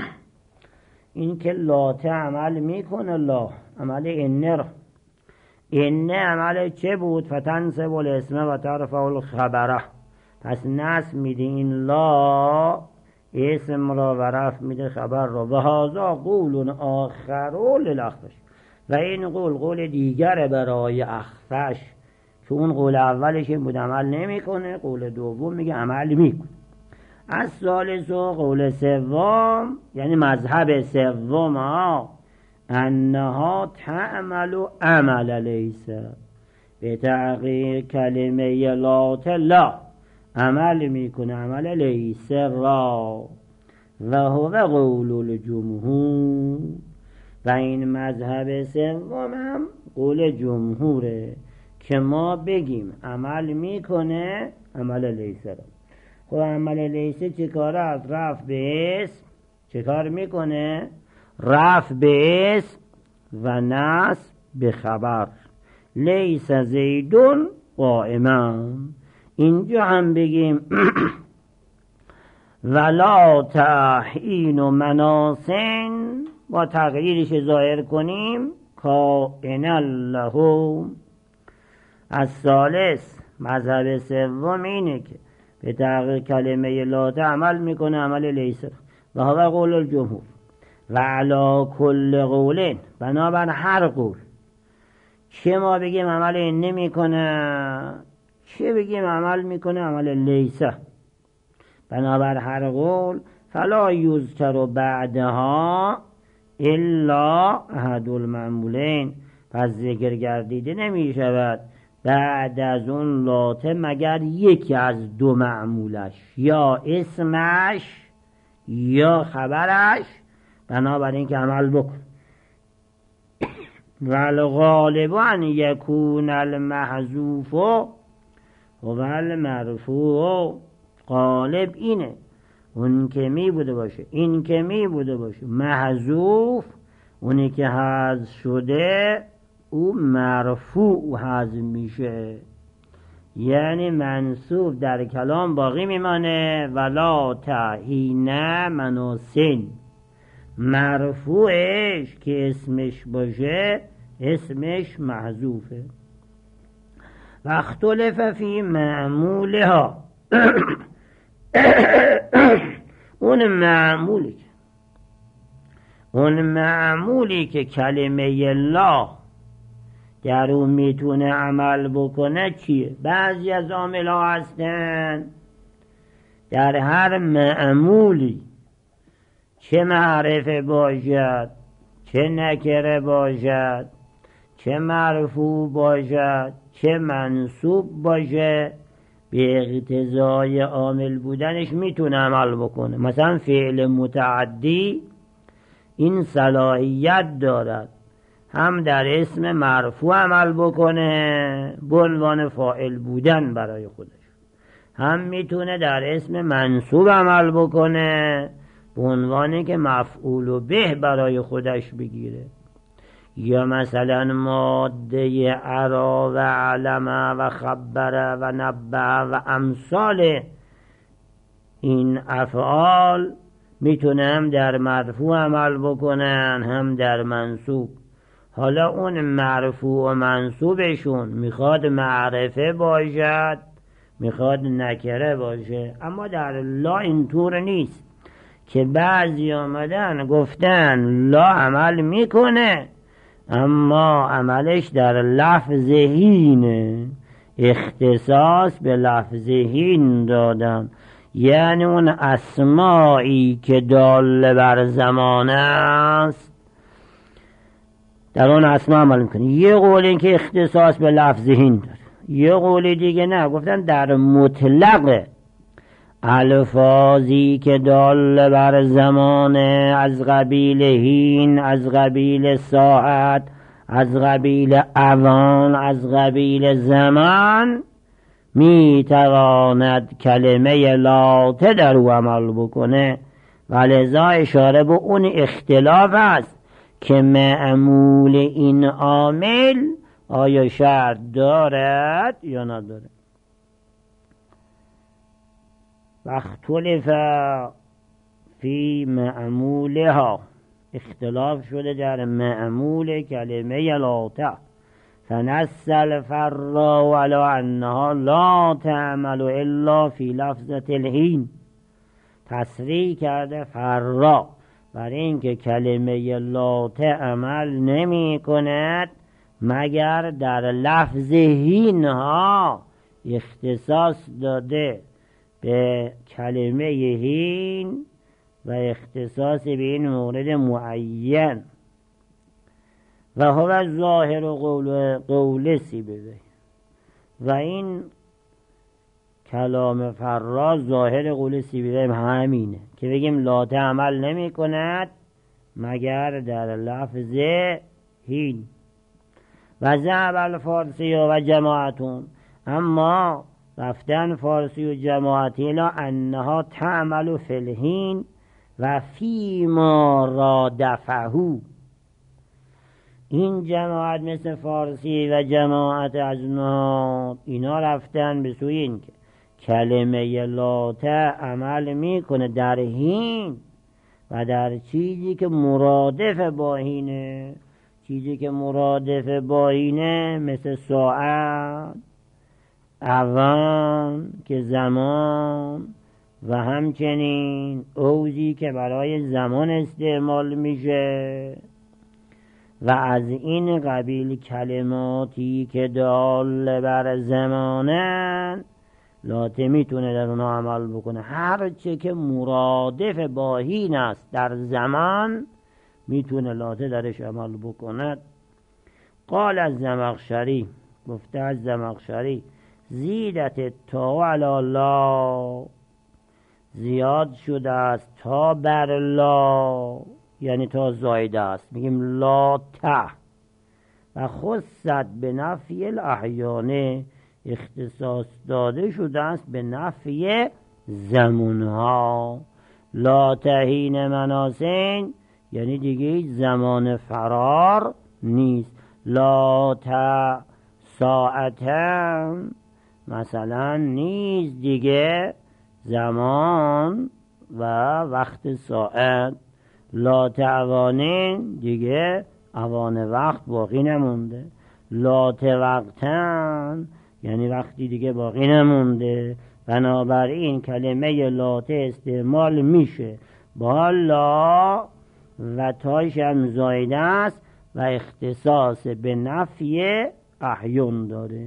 [SPEAKER 1] این که لا تعمل میکنه لا عمل این را. این عمل چه بود؟ فتنصب الاسم و ترفع الخبره. پس نصب میده این لا اسم را و رفع میده خبر را. و هذا قول آخر للاخفش، و این قول قول دیگر برای اخفش، که اون قول اولش این بود عمل نمی کنه، قول دوم میگه عمل میکنه. از ثالث و قول سوم یعنی مذهب سوم ها انها تعمل و عمل لیس، به تغییر کلمه لا لا عمل میکنه عمل لیس را. و هو قول الجمهور، و این مذهب سوم هم قول جمهوره که ما بگیم عمل میکنه عمل لیس را. خب عمل لیس چه کاره؟ از رفع به اسم چه کار میکنه؟ رفع به اسم و نصب به خبر. لیس زیدون قائما. اینجا هم بگیم ولا تحین و مناسن با تغییرش ظاهر کنیم کائنا له. از ثالث مذهب سوم اینه که به تغییر کلمه لا عمل میکنه عمل لیس، و هو قول الجمهور. و علا کل قولین، بنابر هر قول چه ما بگیم عمل این نمی کنه چه بگیم عمل میکنه عمل لیسه، بنابر هر قول فلا یذکر بعدها الا احد المعمولین، پس ذکر گردیده نمی شود بعد از اون لاته مگر یکی از دو معمولش، یا اسمش یا خبرش بنابراین که عمل بکن. والغالب ان یکون المحذوف و المرفوع، غالب اینه اون که می بوده باشه، این که می بوده باشه محذوف، اونی که حذف شده او مرفوع حذف میشه، یعنی منصوب در کلام باقی میمانه. ولا تعهین مناسن، مرفوعش که اسمش باشه اسمش محذوفه. و اختلف فی معمولها اون معمولی اون معمولی که کلمه الله در اون میتونه عمل بکنه چیه؟ بعضی از عامل ها هستن در هر معمولی، چه معرفه باشد، چه نکره باشد، چه مرفوع باشد، چه منصوب باشه، به اقتضای عامل بودنش میتونه عمل بکنه. مثلا فعل متعدی این صلاحیت دارد هم در اسم مرفوع عمل بکنه به عنوان فاعل بودن برای خودش، هم میتونه در اسم منصوب عمل بکنه به عنوانی که مفعول به برای خودش بگیره. یا مثلا ماده عرا و علم و خبر و نبع و امثال این افعال میتونه هم در مرفوع عمل بکنن هم در منصوب. حالا اون مرفوع و منصوبشون میخواد معرفه باشد میخواد نکره باشه، اما در لا اینطور نیست که بعضی آمدن گفتن لا عمل میکنه اما عملش در لفظ هینه، اختصاص به لفظ هین دادن، یعنی اون اسمایی که دال بر زمان است در اون اسما عمل میکنه. یه قول این که اختصاص به لفظ هین داره، یه قول دیگه نه، گفتن در مطلق الفاظی که دال بر زمان از قبیل هین، از قبیل ساعت، از قبیل اوان، از قبیل زمان می تواند کلمه لاته در او عمل بکنه. و لذا اشاره به اون اختلاف است که معمول این عامل آیا شرط دارد یا نداره. و اختلف فی معمولها، اختلاف شده در معمول کلمه لاته. فنص الفرا ولا انها لا تعمل الا فی لفظة الهین، تصریح کرده فرا برای اینکه کلمه لاته عمل نمی کند مگر در لفظ هین ها، اختصاص داده به کلمه هین و اختصاص به این مورد معین. و هو ظاهر قول قول سیبوی، و این کلام فرا ظاهر قول سیبوی همینه که بگیم لاته عمل نمی کند مگر در لفظ هین. و ذهب الفارسی و جماعتون، اما رفتن فارسی و جماعتی لا انها تعمل فی الهین و فی ما رادفهو. این جماعت مثل فارسی و جماعت از اونها اینا رفتن به سوی این که کلمه لاته عمل میکنه در هین و در چیزی که مرادف با هینه. چیزی که مرادف با هینه مثل ساعت، اوان که زمان، و همچنین اوزی که برای زمان استعمال میشه، و از این قبیل کلماتی که دال بر زمانن لاته میتونه در اونها عمل بکنه. هر چه که مرادف با هین است در زمان میتونه لاته درش عمل بکند. قال از زمخشری، گفته از زمخشری زیدت تا علی الله، زیاد شده است تا بر لا، یعنی تا زایده است، میگیم لا ته. و خصت به نفی الاحیانه، اختصاص داده شده است به نفی زمانها. لا تهین مناسین، یعنی دیگه هیچ زمان فرار نیست. لا تا ساعتن، مثلا نیست دیگه زمان و وقت ساعت. لا تعوانین، دیگه اوان وقت باقی نمونده. لا وقتن، یعنی وقتی دیگه باقی نمونده. بنابراین کلمه لات استعمال میشه با لا و تاش هم زایده است و اختصاص به نفی احیان داره.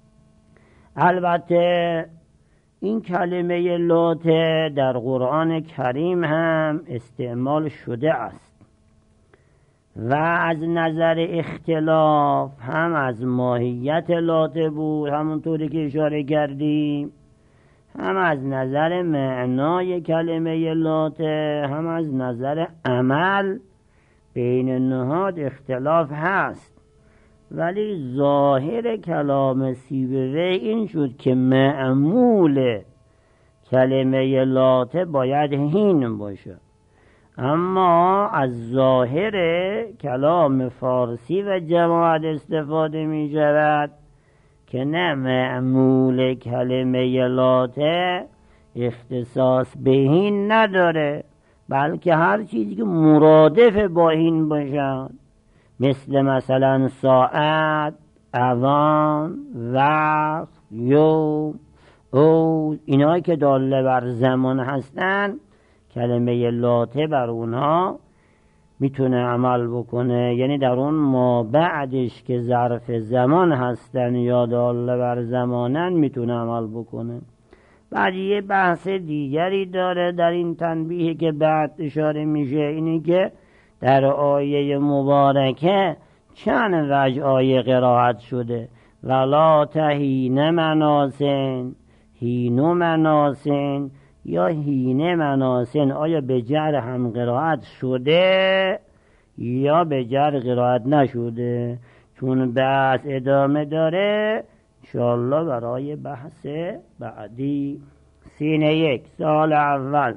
[SPEAKER 1] البته این کلمه لات در قرآن کریم هم استعمال شده است و از نظر اختلاف هم از ماهیت لات بود، همونطوری که اشاره کردیم، هم از نظر معنای کلمه لات، هم از نظر عمل بین نهاد اختلاف هست. ولی ظاهر کلام سیبوی این شد که معمول کلمه لات باید هین باشه، اما از ظاهر کلام فارسی و جماعت استفاده می شود که نه، معمول کلمه لات اختصاص به هین نداره، بلکه هر چیزی که مرادف با هین باشد، مثل مثلا ساعت، اوان، وقت، یوم، او، اینایی که داله بر زمان هستن، کلمه لاته بر اونها میتونه عمل بکنه. یعنی در اون ما بعدش که ظرف زمان هستن یا داله بر زمانن میتونه عمل بکنه. بعد یه بحث دیگری داره در این تنبیه که بعد اشاره میشه، اینی که در آیه مبارکه چند وجه آیه قرائت شده. ولا تهین مناسن، هینو مناسن یا هینه مناسن، آیا به جر هم قرائت شده یا به جر قرائت نشده؟ چون بحث ادامه داره انشاءالله برای بحث بعدی. سینه یک، سال اول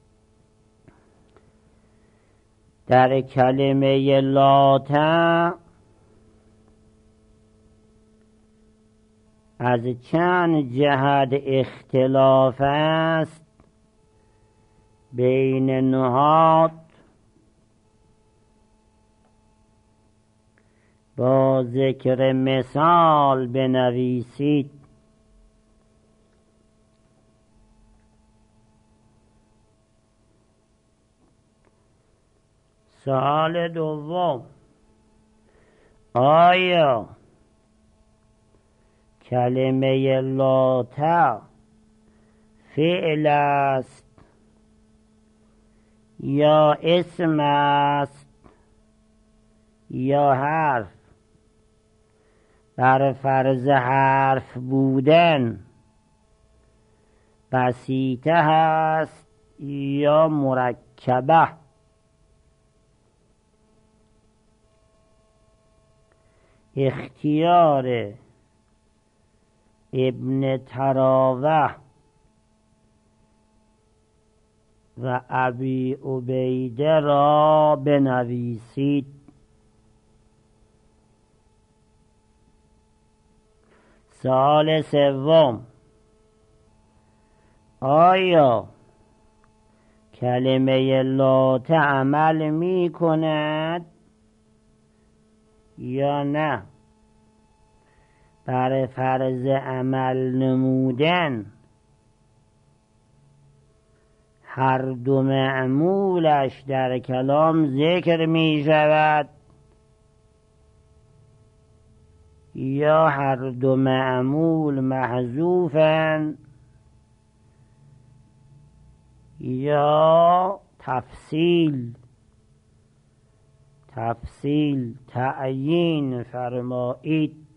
[SPEAKER 1] در کلمه لاته از چند جهت اختلاف است بین نهاد. با ذکر مثال بنویسید. سوال دوم، آیا کلمه لاته فعل است یا اسم است یا حرف؟ بر فرض حرف بودن بسیطه هست یا مرکبه؟ اختیار ابن تراوه و ابی عبیده را بنویسید. سوال سوم، آیا کلمه لاته عمل می کند یا نه؟ بر فرض عمل نمودن هر دو معمولش در کلام ذکر می شود یا هر دو معمول محذوفن یا تفصیل تفصیل تعیین فرمایید.